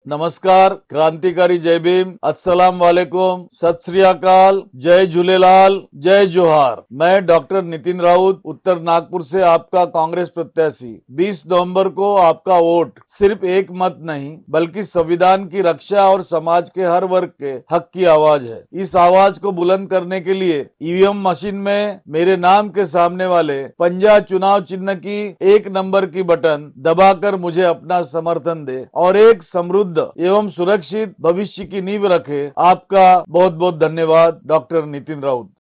नमस्कार, क्रांतिकारी जय भीम, अस्सलाम वालेकुम, सत श्री अकाल, जय झूलेलाल, जय जोहार। मैं डॉक्टर नितिन राउत, उत्तर नागपुर से आपका कांग्रेस प्रत्याशी। 20 नवंबर को आपका वोट सिर्फ एक मत नहीं बल्कि संविधान की रक्षा और समाज के हर वर्ग के हक की आवाज है। इस आवाज को बुलंद करने के लिए ईवीएम मशीन में मेरे नाम के सामने वाले पंजा चुनाव चिन्ह की 1 नंबर की बटन दबाकर मुझे अपना समर्थन दे और एक समृद्ध एवं सुरक्षित भविष्य की नींव रखे। आपका बहुत बहुत धन्यवाद। डॉक्टर नितिन राउत।